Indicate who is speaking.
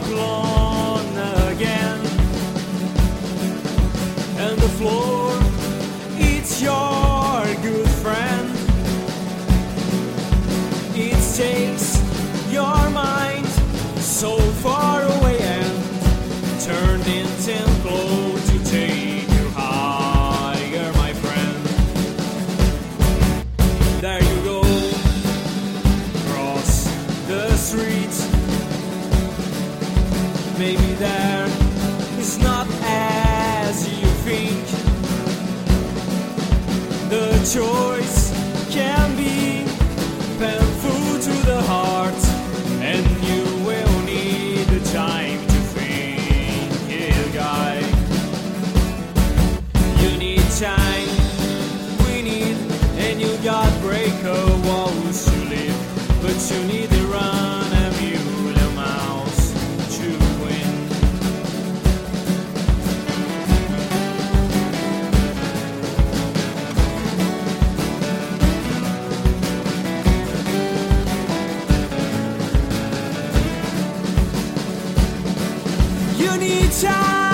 Speaker 1: alone again. And the floor, it's your good friend. It takes your mind so far away and turned into glow to take you higher, my friend. There you go, cross the street. Maybe there is not as you think. The choice can be painful to the heart, and you will need the time to think it, guy. You need time, we need, and you got breaker walls to live, but you need to run a million miles to win. You need time.